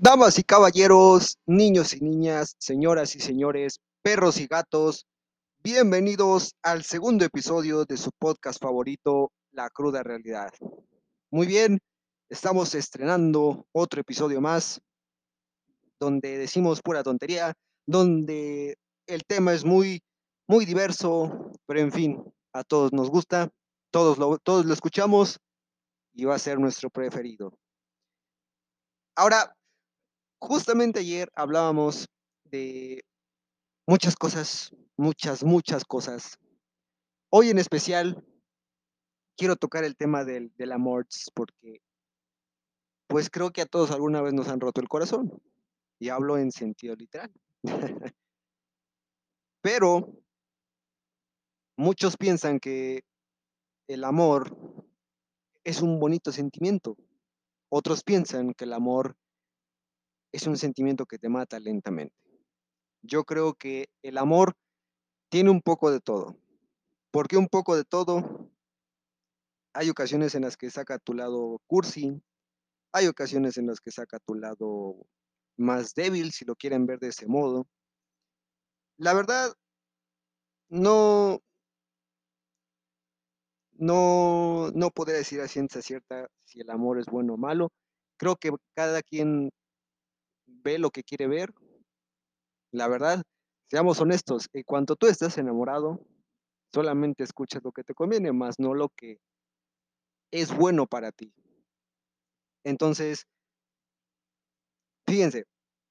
Damas y caballeros, niños y niñas, señoras y señores, perros y gatos, bienvenidos al segundo episodio de su podcast favorito, La Cruda Realidad. Muy bien, estamos estrenando otro episodio más donde decimos pura tontería, donde el tema es muy diverso, pero en fin, a todos nos gusta, todos lo escuchamos y va a ser nuestro preferido. Ahora, justamente ayer hablábamos de muchas cosas, muchas cosas. Hoy en especial quiero tocar el tema del amor porque pues creo que a todos alguna vez nos han roto el corazón y hablo en sentido literal. Pero muchos piensan que el amor es un bonito sentimiento. Otros piensan que el amor es un sentimiento que te mata lentamente. Yo creo que el amor tiene un poco de todo. ¿Por qué un poco de todo? Hay ocasiones en las que saca tu lado cursi, hay ocasiones en las que saca tu lado más débil, si lo quieren ver de ese modo. La verdad, no, no podría decir a ciencia cierta si el amor es bueno o malo. Creo que cada quien ve lo que quiere ver. La verdad, seamos honestos, en cuanto tú estás enamorado, solamente escuchas lo que te conviene, más no lo que es bueno para ti. Entonces, fíjense,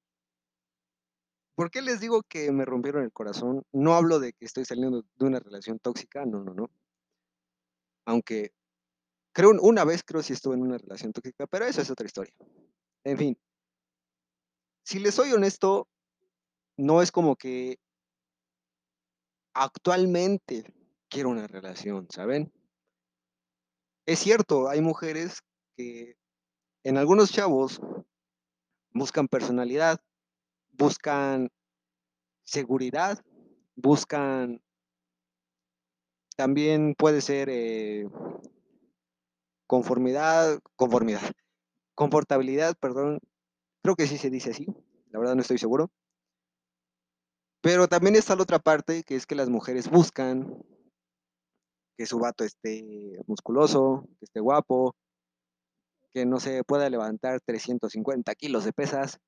¿por qué les digo que me rompieron el corazón? No hablo de que estoy saliendo de una relación tóxica, no. Aunque creo, una vez creo si estuve en una relación tóxica, pero eso es otra historia. En fin, si les soy honesto, no es como que actualmente quiero una relación, ¿saben? Es cierto, hay mujeres que en algunos chavos buscan personalidad, buscan seguridad, buscan, también puede ser confortabilidad, perdón, creo que sí se dice así, la verdad no estoy seguro. Pero también está la otra parte, que es que las mujeres buscan que su vato esté musculoso, que esté guapo, que no se pueda levantar 350 kilos de pesas.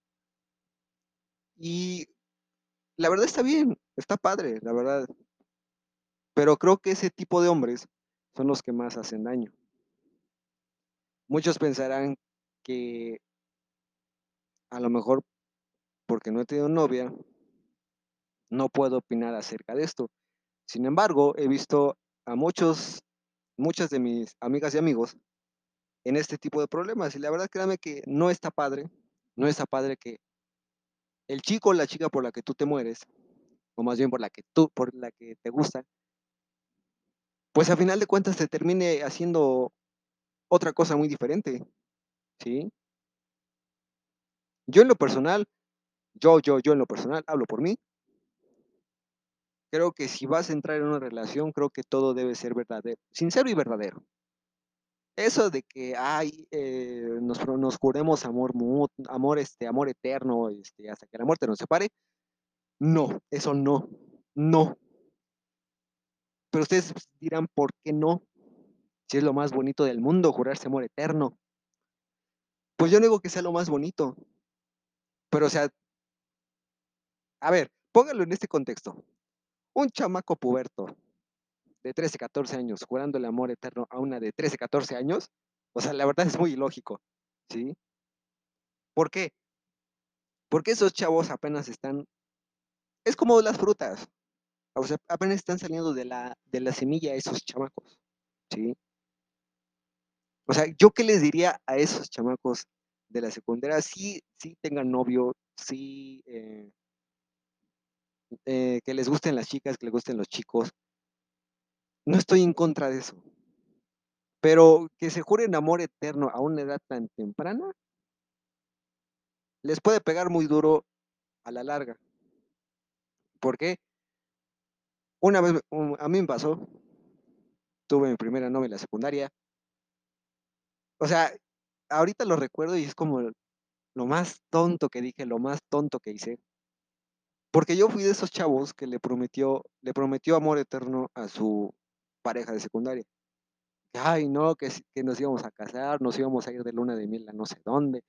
Y la verdad está bien, está padre, la verdad. Pero creo que ese tipo de hombres son los que más hacen daño. Muchos pensarán que a lo mejor porque no he tenido novia, no puedo opinar acerca de esto. Sin embargo, he visto a muchas de mis amigas y amigos en este tipo de problemas. Y la verdad, créame que no está padre, no está padre que el chico o la chica por la que tú te mueres, o más bien por la que te gusta, pues a final de cuentas te termine haciendo otra cosa muy diferente, ¿sí? Yo en lo personal, yo en lo personal, hablo por mí, creo que si vas a entrar en una relación, creo que todo debe ser verdadero, sincero y verdadero. Eso de que ay, nos juremos amor eterno, hasta que la muerte nos separe, no, eso no, no. Pero ustedes dirán, ¿por qué no? Si es lo más bonito del mundo, jurarse amor eterno. Pues yo no digo que sea lo más bonito, pero o sea, a ver, póngalo en este contexto. Un chamaco puberto de 13, 14 años jurando el amor eterno a una de 13, 14 años, o sea, la verdad es muy ilógico, ¿sí? ¿Por qué? Porque esos chavos apenas están, es como las frutas, o sea, apenas están saliendo de la semilla esos chamacos, ¿sí? O sea, ¿yo qué les diría a esos chamacos de la secundaria? Sí, sí tengan novio, sí, que les gusten las chicas, que les gusten los chicos. No estoy en contra de eso. Pero que se juren amor eterno a una edad tan temprana, les puede pegar muy duro a la larga. ¿Por qué? Una vez, a mí me pasó, tuve mi primera novia en la secundaria. O sea, ahorita lo recuerdo y es como, lo más tonto que dije, lo más tonto que hice, porque yo fui de esos chavos que le prometió amor eterno a su pareja de secundaria. Ay, no, que nos íbamos a casar, nos íbamos a ir de luna de miel a no sé dónde,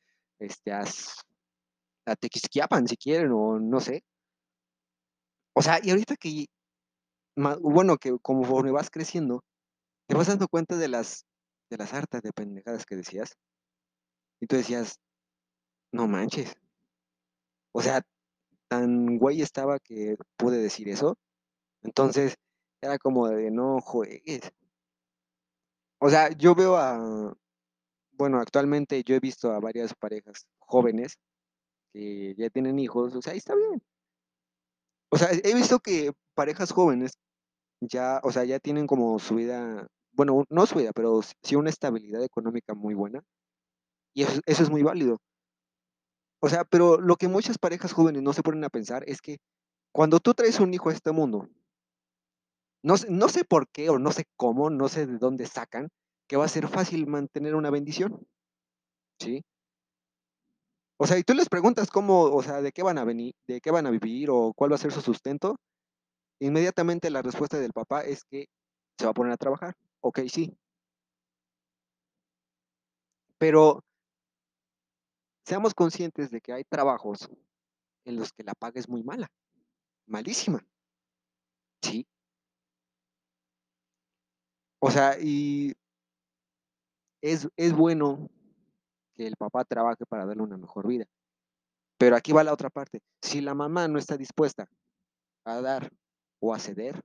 a Tequisquiapan si quieren, o no sé. O sea, y ahorita que, bueno, que conforme vas creciendo, te vas dando cuenta de las hartas de pendejadas que decías, y tú decías, no manches, o sea, tan güey estaba que pude decir eso. Entonces, era como de no juegues. O sea, bueno, actualmente yo he visto a varias parejas jóvenes que ya tienen hijos, o sea, y está bien. O sea, he visto que parejas jóvenes ya, o sea, ya tienen como su vida, bueno, no su vida, pero sí una estabilidad económica muy buena, y eso es muy válido. O sea, pero lo que muchas parejas jóvenes no se ponen a pensar es que cuando tú traes un hijo a este mundo, no sé por qué o no sé cómo, no sé de dónde sacan, que va a ser fácil mantener una bendición, ¿sí? O sea, y tú les preguntas cómo, o sea, de qué van a venir, de qué van a vivir o cuál va a ser su sustento, inmediatamente la respuesta del papá es que se va a poner a trabajar. Ok, sí, pero seamos conscientes de que hay trabajos en los que la paga es muy mala, malísima, ¿sí? O sea, y es bueno que el papá trabaje para darle una mejor vida. Pero aquí va la otra parte. Si la mamá no está dispuesta a dar o a ceder,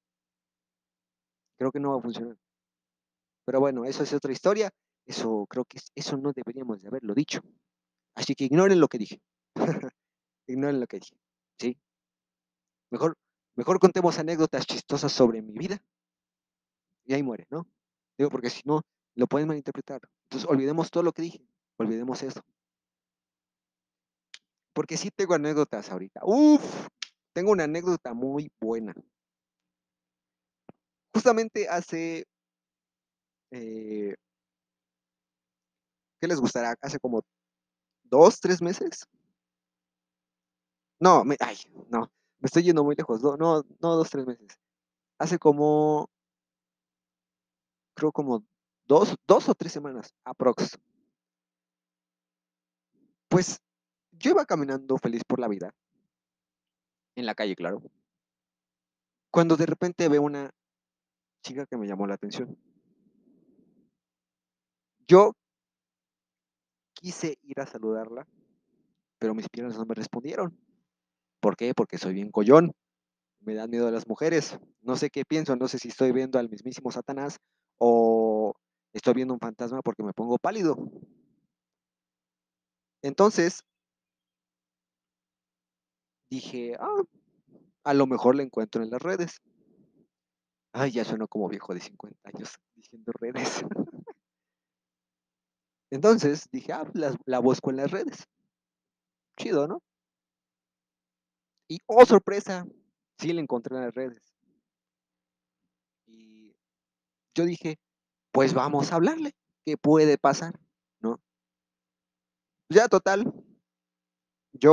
creo que no va a funcionar. Pero bueno, eso es otra historia. Eso creo que eso no deberíamos de haberlo dicho. Así que ignoren lo que dije. Ignoren lo que dije. ¿Sí? Mejor, mejor contemos anécdotas chistosas sobre mi vida y ahí muere, ¿no? Digo, porque si no, lo pueden malinterpretar. Entonces, olvidemos todo lo que dije. Olvidemos eso. Porque sí tengo anécdotas ahorita. Uf, tengo una anécdota muy buena. Justamente eh, ¿qué les gustará? Hace como 2, 3 meses. No, ay, no, me estoy yendo muy lejos. No, no, 2, 3 meses. Hace como, creo como 2 o 3 semanas, aprox. Pues yo iba caminando feliz por la vida, en la calle, claro, cuando de repente veo una chica que me llamó la atención. Yo quise ir a saludarla, pero mis piernas no me respondieron. ¿Por qué? Porque soy bien collón. Me dan miedo a las mujeres. No sé qué pienso, no sé si estoy viendo al mismísimo Satanás o estoy viendo un fantasma porque me pongo pálido. Entonces dije, a lo mejor la encuentro en las redes. Ay, ya sueno como viejo de 50 años diciendo redes. Entonces dije, la busco en las redes. Chido, ¿no? Y, oh, sorpresa, sí la encontré en las redes. Y yo dije, pues vamos a hablarle. ¿Qué puede pasar? ¿No? Ya total, yo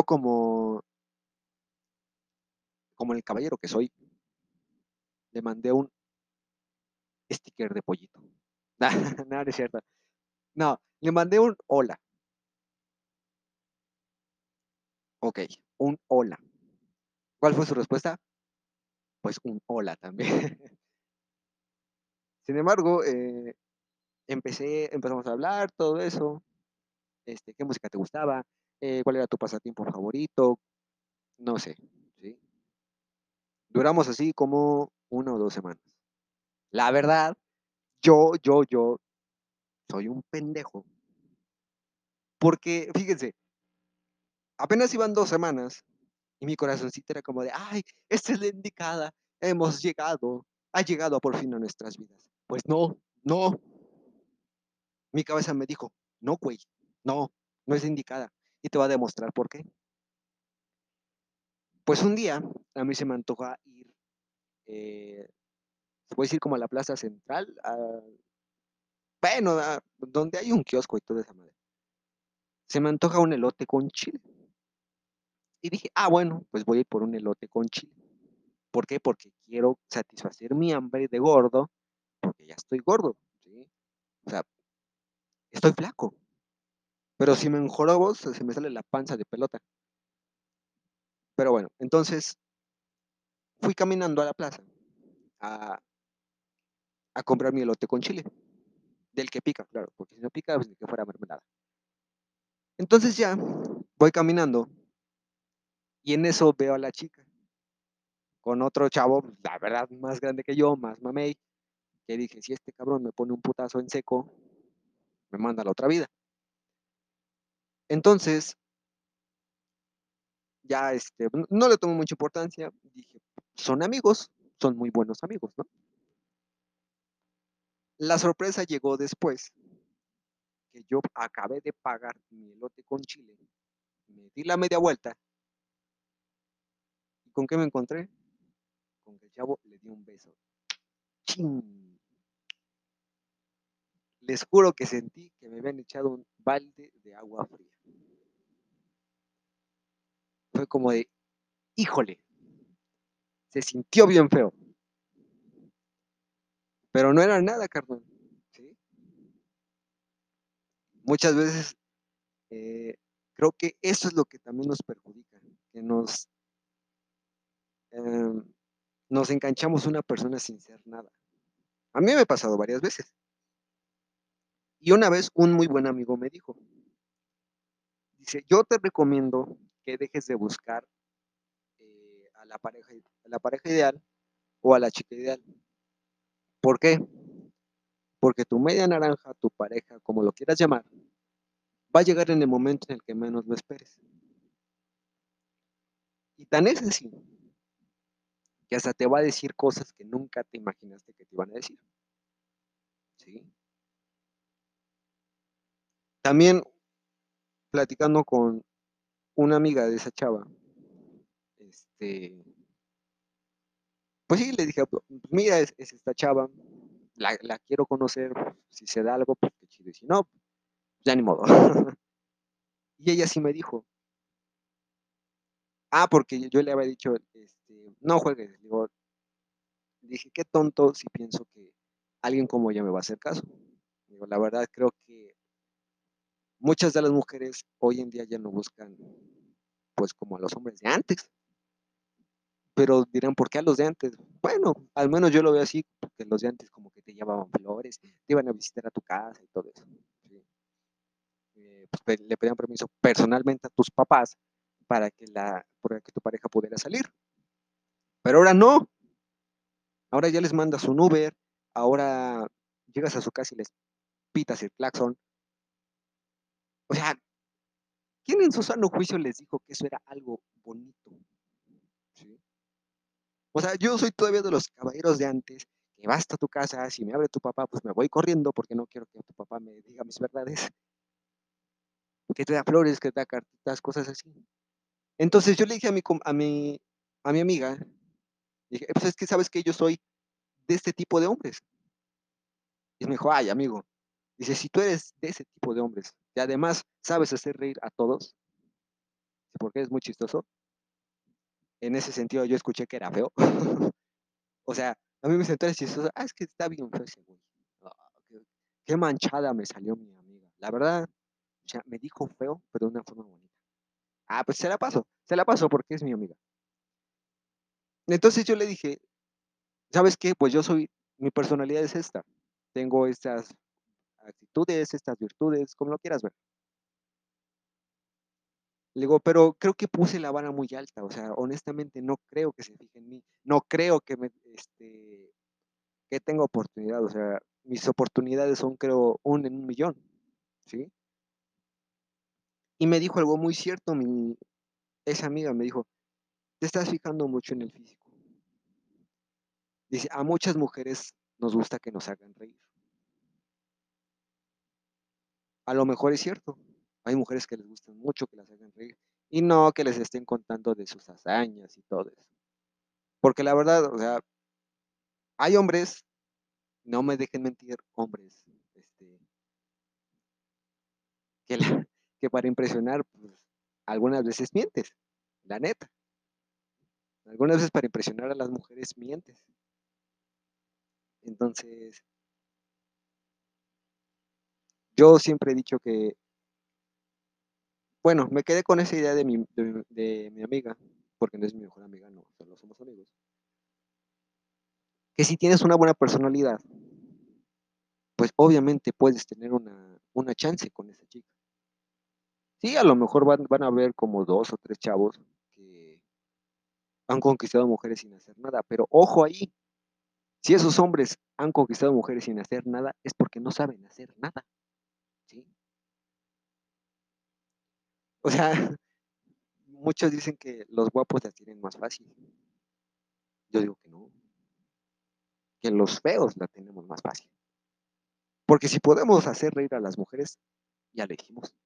como el caballero que soy, le mandé un sticker de pollito. No, no es cierto. No, le mandé un hola. Ok, un hola. ¿Cuál fue su respuesta? Pues un hola también. Sin embargo, empezamos a hablar, todo eso, qué música te gustaba, cuál era tu pasatiempo favorito, no sé, ¿sí? Duramos así como 1 o 2 semanas. La verdad, yo soy un pendejo, porque fíjense, apenas iban 2 semanas y mi corazoncito era como de, ay, esta es la indicada, hemos llegado, ha llegado por fin a nuestras vidas. Pues no, no, mi cabeza me dijo, no, güey, no, no es la indicada. Y te va a demostrar por qué. Pues un día a mí se me antoja ir, se puede decir como a la plaza central, bueno, donde hay un kiosco y toda esa madre. se me antoja un elote con chile. Y dije: "Ah, bueno, pues voy a ir por un elote con chile". ¿Por qué? Porque quiero satisfacer mi hambre de gordo, porque ya estoy gordo, ¿sí? O sea, estoy flaco, pero si me enjorobo, se me sale la panza de pelota. Pero bueno, entonces fui caminando a la plaza a a comprar mi elote con chile, del que pica, claro, porque si no pica, pues ni que fuera mermelada. Entonces ya voy caminando y en eso veo a la chica con otro chavo, pues, la verdad, más grande que yo, más mamey, que dije: "Si este cabrón me pone un putazo en seco, me manda a la otra vida". Entonces, ya, no le tomo mucha importancia, dije: "Son amigos, son muy buenos amigos", ¿no? La sorpresa llegó después, que yo acabé de pagar mi elote con chile, me di la media vuelta, ¿y con qué me encontré? Con que el chavo le dio un beso. ¡Chin! Les juro que sentí que me habían echado un balde de agua fría. Fue como de, híjole, se sintió bien feo, pero no era nada, carnal, ¿sí? Muchas veces eh, creo que eso es lo que también nos perjudica, que eh, nos enganchamos a una persona sin ser nada. A mí me ha pasado varias veces. Y una vez un muy buen amigo me dijo, dice, yo te recomiendo que dejes de buscar a la pareja ideal o a la chica ideal. ¿Por qué? Porque tu media naranja, tu pareja, como lo quieras llamar, va a llegar en el momento en el que menos lo esperes. Y tan es así que hasta te va a decir cosas que nunca te imaginaste que te iban a decir. ¿Sí? También platicando con una amiga de esa chava, este, pues sí, le dije, pues mira, es esta chava, la quiero conocer, si se da algo, pues qué chido, y si no, ya ni modo. Y ella sí me dijo, porque yo le había dicho, no juegues, digo, dije, qué tonto si pienso que alguien como ella me va a hacer caso. Digo, la verdad creo que muchas de las mujeres hoy en día ya no buscan, pues como a los hombres de antes, pero dirán, ¿por qué a los de antes? Bueno, al menos yo lo veo así, porque los de antes como que te llevaban flores, te iban a visitar a tu casa y todo eso. ¿Sí? Pues le pedían permiso personalmente a tus papás para que tu pareja pudiera salir. Pero ahora no, ahora ya les mandas un Uber, ahora llegas a su casa y les pitas el claxon. O sea, ¿quién en su sano juicio les dijo que eso era algo bonito? ¿Sí? O sea, yo soy todavía de los caballeros de antes, que vas a tu casa, si me abre tu papá, pues me voy corriendo porque no quiero que tu papá me diga mis verdades, que te da flores, que te da cartitas, cosas así. Entonces yo le dije a mi amiga, dije, pues es que sabes que yo soy de este tipo de hombres. Y me dijo, ay, amigo, dice, si tú eres de ese tipo de hombres y además sabes hacer reír a todos, porque es muy chistoso, en ese sentido yo escuché que era feo. O sea, a mí me sentó chistoso, es que está bien feo ese güey. Ah, qué manchada me salió mi amiga. La verdad, o sea, me dijo feo, pero de una forma bonita. Pues se la paso porque es mi amiga. Entonces yo le dije, ¿sabes qué? Pues mi personalidad es esta. Tengo estas actitudes, estas virtudes, como lo quieras ver. Le digo, pero creo que puse la vara muy alta, o sea, honestamente no creo que se fije en mí, no creo que tenga oportunidad, o sea, mis oportunidades son, creo, en un millón, ¿sí? Y me dijo algo muy cierto, esa amiga me dijo, te estás fijando mucho en el físico. Dice, a muchas mujeres nos gusta que nos hagan reír. A lo mejor es cierto, hay mujeres que les gustan mucho que las hagan reír y no que les estén contando de sus hazañas y todo eso. Porque la verdad, o sea, hay hombres, no me dejen mentir, hombres, que, la- que para impresionar, pues, algunas veces mientes, la neta. Algunas veces para impresionar a las mujeres mientes. Entonces, yo siempre he dicho que, bueno, me quedé con esa idea de mi amiga, porque no es mi mejor amiga, no, solo somos amigos, que si tienes una buena personalidad, pues obviamente puedes tener una chance con esa chica. Sí, a lo mejor van a haber como dos o tres chavos que han conquistado mujeres sin hacer nada, pero ojo ahí, si esos hombres han conquistado mujeres sin hacer nada, es porque no saben hacer nada, ¿sí? O sea, muchos dicen que los guapos la tienen más fácil. Yo digo que no, que los feos la tenemos más fácil. Porque si podemos hacer reír a las mujeres, ya le dijimos.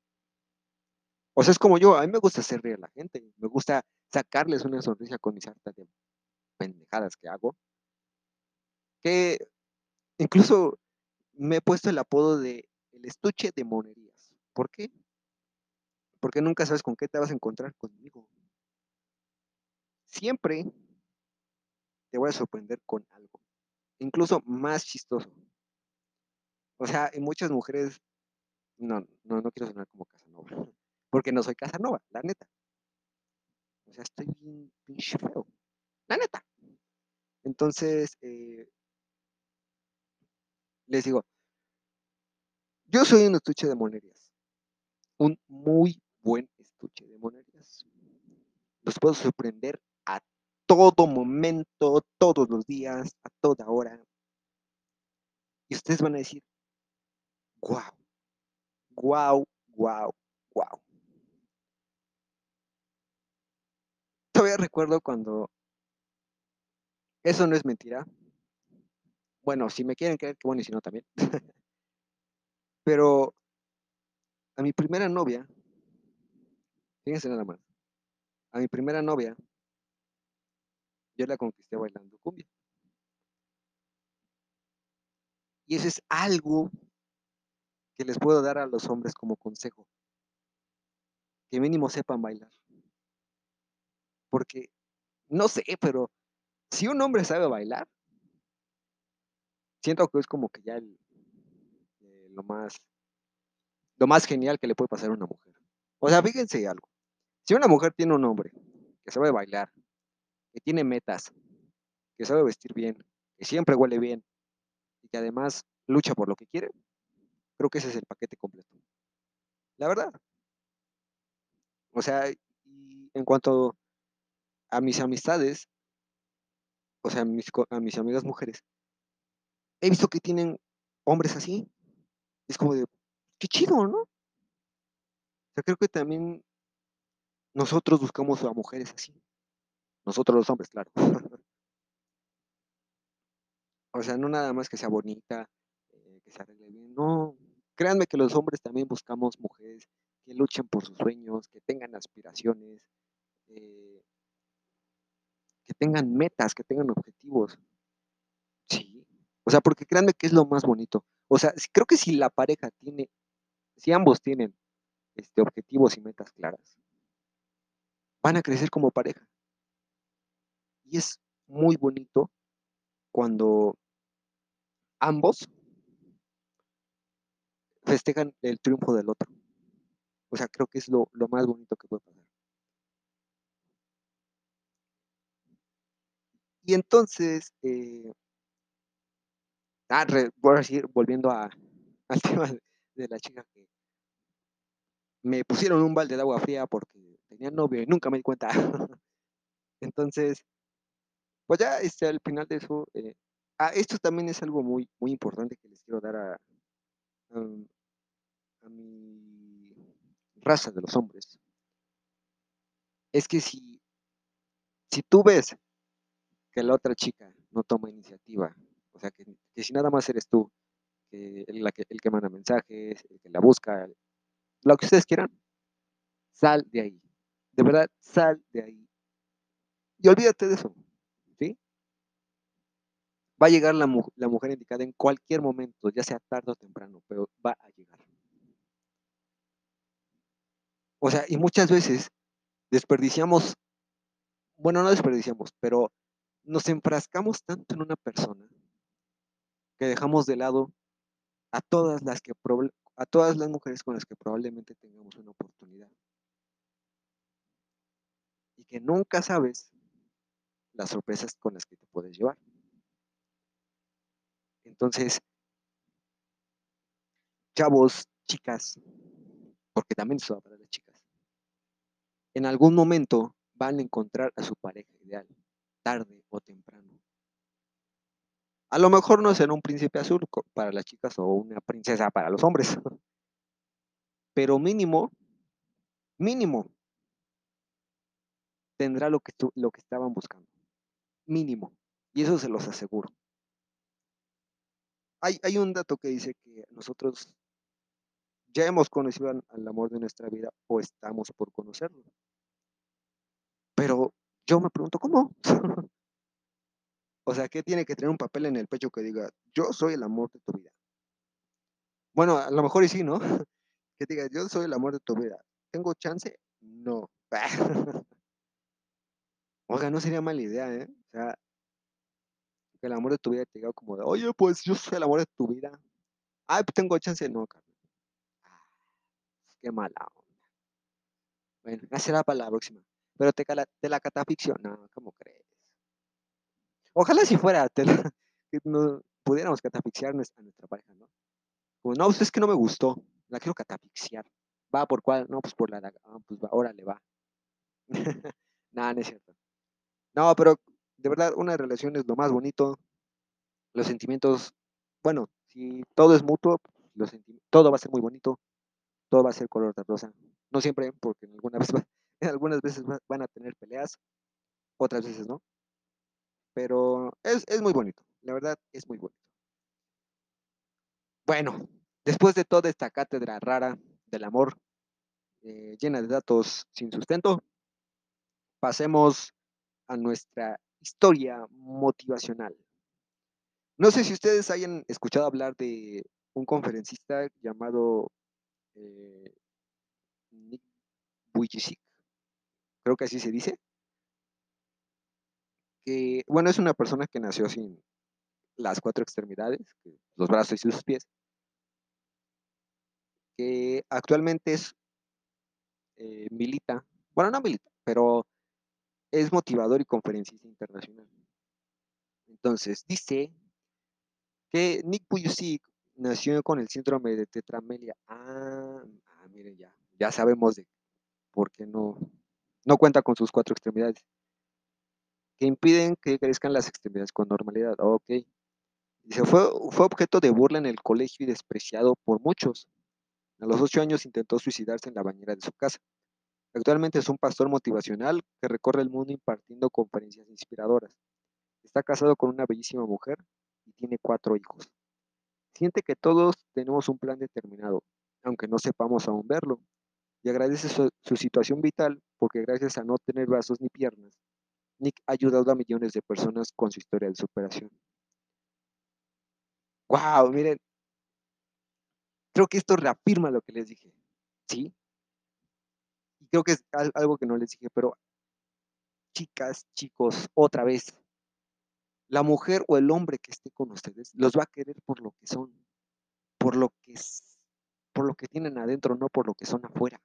O sea, es como yo, a mí me gusta hacer reír a la gente, me gusta sacarles una sonrisa con mis hartas de pendejadas que hago, que incluso me he puesto el apodo de el estuche de monerías. ¿Por qué? Porque nunca sabes con qué te vas a encontrar conmigo. Siempre te voy a sorprender con algo, incluso más chistoso. O sea, y muchas mujeres, no quiero sonar como Casanova, porque no soy Casanova, la neta. O sea, estoy bien pinche feo, la neta. Entonces, les digo, yo soy un estuche de monerías, un muy buen estuche de monerías. Los puedo sorprender a todo momento, todos los días, a toda hora. Y ustedes van a decir, wow, wow, wow, wow. Todavía recuerdo cuando, eso no es mentira. Bueno, si me quieren creer, qué bueno, y si no también. Pero a mi primera novia, fíjense nada más, a mi primera novia, yo la conquisté bailando cumbia. Y eso es algo que les puedo dar a los hombres como consejo, que mínimo sepan bailar. Porque, no sé, pero si un hombre sabe bailar, siento que es como que ya lo más genial que le puede pasar a una mujer. O sea, fíjense algo. Si una mujer tiene un hombre que sabe bailar, que tiene metas, que sabe vestir bien, que siempre huele bien y que además lucha por lo que quiere, creo que ese es el paquete completo. La verdad. O sea, y en cuanto a mis amistades, o sea, a mis amigas mujeres, he visto que tienen hombres así. Es como de, qué chido, ¿no? O sea, creo que también nosotros buscamos a mujeres así. Nosotros los hombres, claro. O sea, no nada más que sea bonita, que se arregle bien. No, créanme que los hombres también buscamos mujeres que luchen por sus sueños, que tengan aspiraciones, eh, que tengan metas, que tengan objetivos. Sí. O sea, porque créanme que es lo más bonito. O sea, creo que si la pareja tiene, si ambos tienen objetivos y metas claras, van a crecer como pareja. Y es muy bonito cuando ambos festejan el triunfo del otro. O sea, creo que es lo más bonito que puede pasar. Y entonces, voy a seguir volviendo al tema de la chica que me pusieron un balde de agua fría porque tenía novio y nunca me di cuenta. Entonces, pues ya al final de eso, esto también es algo muy, muy importante que les quiero dar a- a mi raza de los hombres. Es que si tú ves que la otra chica no toma iniciativa, o sea, que si nada más eres tú, el que manda mensajes, el que la busca, lo que ustedes quieran, sal de ahí. De verdad, sal de ahí. Y olvídate de eso, ¿sí? Va a llegar la mujer indicada en cualquier momento, ya sea tarde o temprano, pero va a llegar. O sea, y muchas veces desperdiciamos, bueno, no desperdiciamos, pero nos enfrascamos tanto en una persona que dejamos de lado a todas las que a todas las mujeres con las que probablemente tengamos una oportunidad y que nunca sabes las sorpresas con las que te puedes llevar. Entonces, chavos, chicas, porque también se va para las chicas, en algún momento van a encontrar a su pareja ideal, tarde o temprano. A lo mejor no será un príncipe azul para las chicas o una princesa para los hombres, pero mínimo, mínimo, tendrá lo que estaban buscando. Mínimo. Y eso se los aseguro. Hay un dato que dice que nosotros ya hemos conocido al amor de nuestra vida o estamos por conocerlo. Pero yo me pregunto, ¿cómo? O sea, ¿qué tiene que tener un papel en el pecho que diga, yo soy el amor de tu vida? Bueno, a lo mejor y sí, ¿no? Que diga, yo soy el amor de tu vida. ¿Tengo chance? No. Oiga, no sería mala idea, ¿eh? O sea, que el amor de tu vida te diga como de, oye, pues yo soy el amor de tu vida. Ay, pues tengo chance. No, carnal. Ah, qué mala onda. Bueno, ya será para la próxima. Pero te la catafixio. No, ¿cómo crees? Ojalá si fuera, que no, pudiéramos catafixiar a nuestra pareja, ¿no? Como, no, pues es que no me gustó. La quiero catafixiar. ¿Va por cuál? No, pues por la daga. Ah, pues va, órale, va. Nada, no es cierto. No, pero de verdad, una relación es lo más bonito. Los sentimientos, bueno, si todo es mutuo, todo va a ser muy bonito, todo va a ser color de rosa. No siempre, porque en algunas veces, en algunas veces van a tener peleas, otras veces no, pero es muy bonito, la verdad es muy bonito. Bueno, después de toda esta cátedra rara del amor, llena de datos sin sustento, pasemos a nuestra historia motivacional. No sé si ustedes hayan escuchado hablar de un conferencista llamado eh, Nick Vujicic, creo que así se dice, que, bueno, es una persona que nació sin las cuatro extremidades, los brazos y sus pies, que actualmente es, milita, bueno, no milita, pero es motivador y conferencista internacional. Entonces, dice que Nick Vujicic nació con el síndrome de tetramelia. Miren, ya sabemos de por qué no cuenta con sus cuatro extremidades, que impiden que crezcan las extremidades con normalidad. Ok. Dice, fue objeto de burla en el colegio y despreciado por muchos. A los 8 años intentó suicidarse en la bañera de su casa. Actualmente es un pastor motivacional que recorre el mundo impartiendo conferencias inspiradoras. Está casado con una bellísima mujer y tiene 4 hijos. Siente que todos tenemos un plan determinado, aunque no sepamos aún verlo, y agradece su situación vital porque gracias a no tener brazos ni piernas, Nick ha ayudado a millones de personas con su historia de superación. ¡Wow! Miren, creo que esto reafirma lo que les dije. ¿Sí? Y creo que es algo que no les dije, pero chicas, chicos, otra vez, la mujer o el hombre que esté con ustedes los va a querer por lo que son, por lo que es, por lo que tienen adentro, no por lo que son afuera.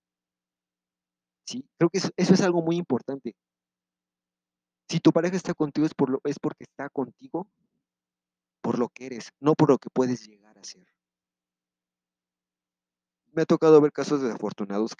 ¿Sí? Creo que eso es algo muy importante. Si tu pareja está contigo es porque está contigo por lo que eres, no por lo que puedes llegar a ser. Me ha tocado ver casos desafortunados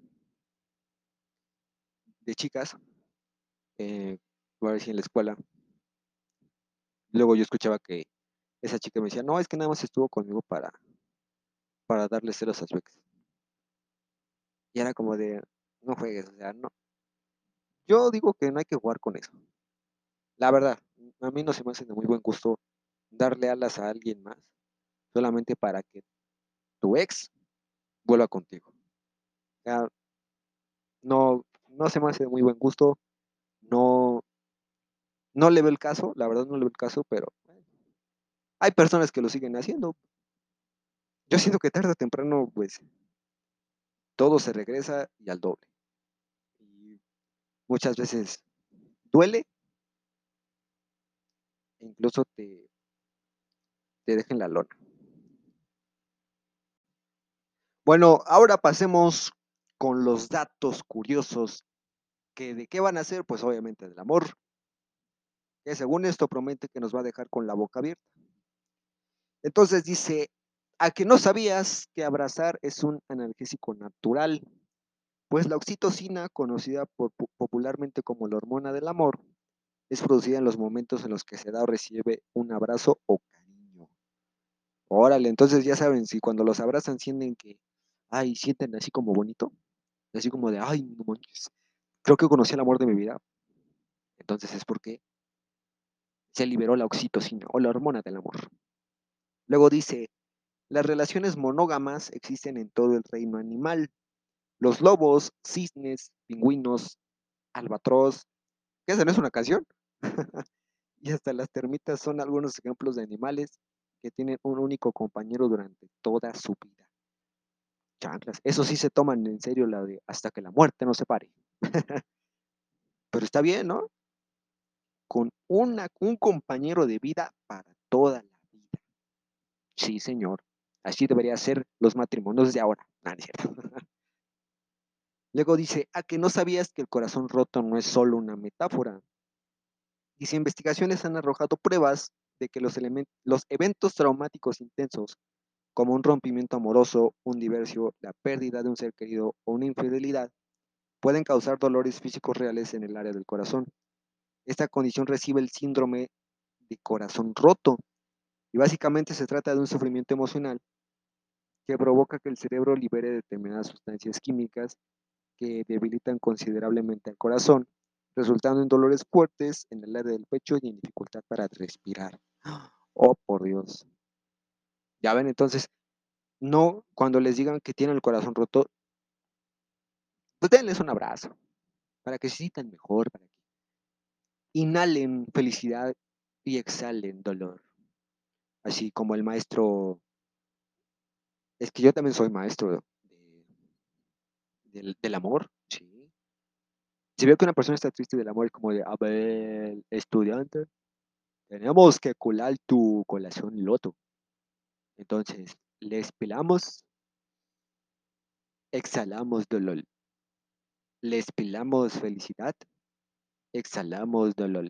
de chicas, voy a decir en la escuela, luego yo escuchaba que esa chica me decía, no, es que nada más estuvo conmigo para darle celos a su ex. Y era como de, no juegues, o sea, no. Yo digo que no hay que jugar con eso. La verdad, a mí no se me hace de muy buen gusto darle alas a alguien más solamente para que tu ex vuelva contigo. O sea, no se me hace de muy buen gusto, no, no le veo el caso, la verdad no le veo el caso, pero hay personas que lo siguen haciendo. Yo siento que tarde o temprano, pues, todo se regresa y al doble. Y muchas veces duele e incluso te deja en la lona. Bueno, ahora pasemos con los datos curiosos que de qué van a ser, pues obviamente del amor, que según esto promete que nos va a dejar con la boca abierta. Entonces dice, a que no sabías que abrazar es un analgésico natural, pues la oxitocina, conocida popularmente como la hormona del amor, es producida en los momentos en los que se da o recibe un abrazo o cariño. Órale, entonces ya saben, si cuando los abrazan sienten que, ay, sienten así como bonito, así como de, ay, no manches, creo que conocí el amor de mi vida, entonces es porque se liberó la oxitocina o la hormona del amor. Luego dice, las relaciones monógamas existen en todo el reino animal. Los lobos, cisnes, pingüinos, albatros, ¿qué esa no es una canción? Y hasta las termitas son algunos ejemplos de animales que tienen un único compañero durante toda su vida. Chanclas, eso sí se toman en serio la de hasta que la muerte nos separe. Pero está bien, ¿no? Con un compañero de vida para toda la vida. Sí, señor. Así debería ser los matrimonios de ahora. No, no es cierto. Luego dice, ¿a que no sabías que el corazón roto no es solo una metáfora? Dice, investigaciones han arrojado pruebas de que los eventos traumáticos intensos, como un rompimiento amoroso, un divorcio, la pérdida de un ser querido o una infidelidad, pueden causar dolores físicos reales en el área del corazón. Esta condición recibe el síndrome de corazón roto y básicamente se trata de un sufrimiento emocional que provoca que el cerebro libere determinadas sustancias químicas que debilitan considerablemente al corazón, resultando en dolores fuertes en el área del pecho y en dificultad para respirar. Oh, por Dios. Ya ven, entonces, no cuando les digan que tienen el corazón roto, pues denles un abrazo para que se sientan mejor, para que inhalen felicidad y exhalen dolor. Así como el maestro, es que yo también soy maestro del amor, sí. Si veo que una persona está triste del amor, es como de, a ver, estudiante, tenemos que colar tu corazón loto. Entonces, les pilamos, exhalamos dolor. Les pilamos felicidad, exhalamos dolor.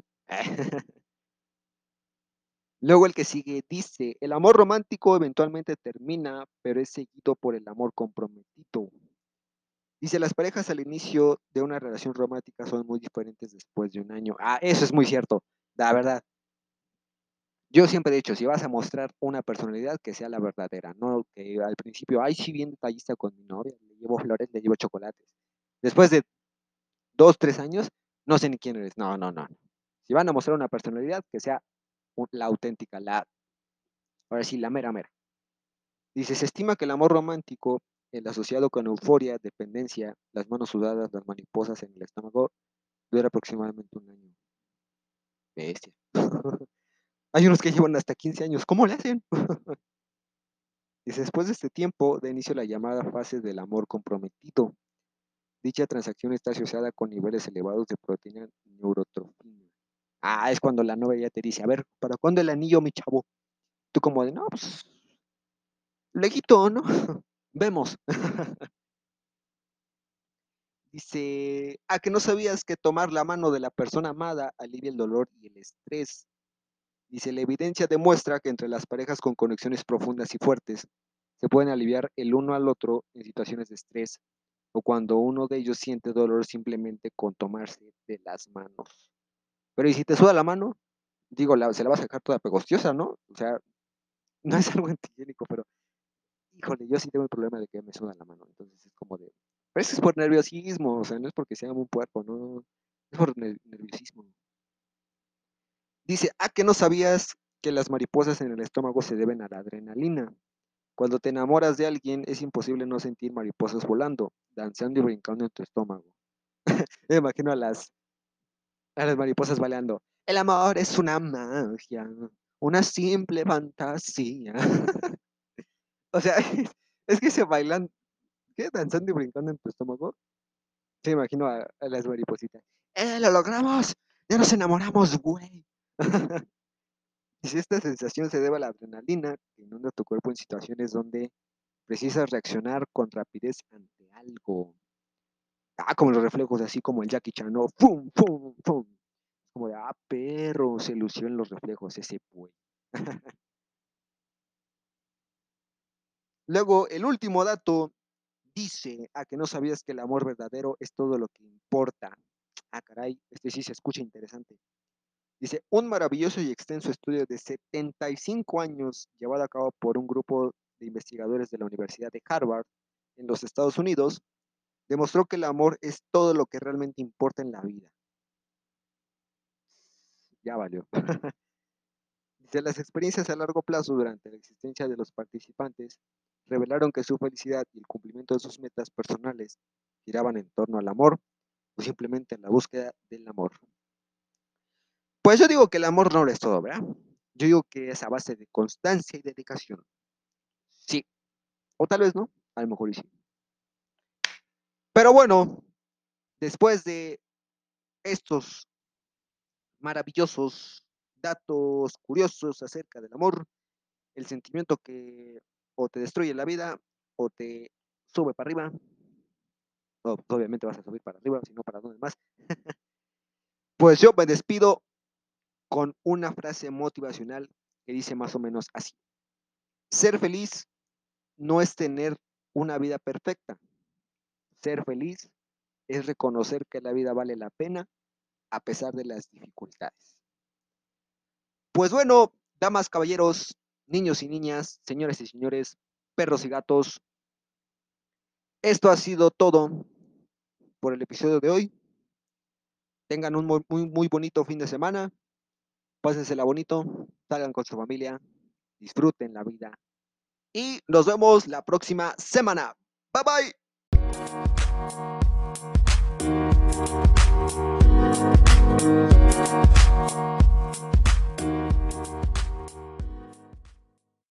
Luego el que sigue dice, el amor romántico eventualmente termina, pero es seguido por el amor comprometido. Dice, las parejas al inicio de una relación romántica son muy diferentes después de un año. Ah, eso es muy cierto, la verdad. Yo siempre he dicho, si vas a mostrar una personalidad, que sea la verdadera, no que al principio, ay, sí, bien detallista con mi novia, le llevo flores, le llevo chocolates. Después de 2, 3 años, no sé ni quién eres. No, no, no. Si van a mostrar una personalidad, que sea la auténtica, ahora sí, la mera mera. Dice, se estima que el amor romántico, el asociado con euforia, dependencia, las manos sudadas, las mariposas en el estómago, dura aproximadamente un año. Bestia. Hay unos que llevan hasta 15 años. ¿Cómo le hacen? Dice, después de este tiempo, da inicio la llamada fase del amor comprometido. Dicha transacción está asociada con niveles elevados de proteína neurotrofina. Ah, es cuando la novia ya te dice, a ver, ¿para cuándo el anillo, mi chavo? Tú como de, no, pues, leguito, ¿no? Vemos. Dice, ¿a que no sabías que tomar la mano de la persona amada alivia el dolor y el estrés? Dice, la evidencia demuestra que entre las parejas con conexiones profundas y fuertes se pueden aliviar el uno al otro en situaciones de estrés o cuando uno de ellos siente dolor simplemente con tomarse de las manos. Pero ¿y si te suda la mano? Digo, se la vas a sacar toda pegostiosa, ¿no? O sea, no es algo antihigiénico, pero híjole, yo sí tengo el problema de que me suda la mano. Entonces es como de, pero eso es por nerviosismo, o sea, no es porque sea un puerco, no, es por nerviosismo. Dice, que no sabías que las mariposas en el estómago se deben a la adrenalina. Cuando te enamoras de alguien, es imposible no sentir mariposas volando, danzando y brincando en tu estómago. Me imagino a las mariposas baleando. El amor es una magia, una simple fantasía. O sea, es que se bailan ¿Qué? Danzando y brincando en tu estómago. Se imagino a las maripositas. ¡Lo logramos! ¡Ya nos enamoramos, güey! Y si esta sensación se debe a la adrenalina que inunda tu cuerpo en situaciones donde precisas reaccionar con rapidez ante algo. Como los reflejos, así como el Jackie Chan, ¿no? ¡Fum, fum, fum! Como de, perro, se lució en los reflejos ese güey. Luego, el último dato dice, que no sabías que el amor verdadero es todo lo que importa. Caray, este sí se escucha interesante. Dice, un maravilloso y extenso estudio de 75 años llevado a cabo por un grupo de investigadores de la Universidad de Harvard en los Estados Unidos demostró que el amor es todo lo que realmente importa en la vida. Ya valió. Dice, las experiencias a largo plazo durante la existencia de los participantes revelaron que su felicidad y el cumplimiento de sus metas personales giraban en torno al amor o simplemente en la búsqueda del amor. Pues yo digo que el amor no lo es todo, ¿verdad? Yo digo que es a base de constancia y dedicación. Sí, o tal vez no, a lo mejor y sí. Pero bueno, después de estos maravillosos datos curiosos acerca del amor, el sentimiento que o te destruye la vida o te sube para arriba, o pues obviamente vas a subir para arriba, si no para dónde más. Pues yo me despido con una frase motivacional que dice más o menos así. Ser feliz no es tener una vida perfecta. Ser feliz es reconocer que la vida vale la pena a pesar de las dificultades. Pues bueno, damas, caballeros, niños y niñas, señores y señores, perros y gatos, esto ha sido todo por el episodio de hoy. Tengan un muy bonito fin de semana, pásensela bonito, salgan con su familia, disfruten la vida y nos vemos la próxima semana. Bye bye.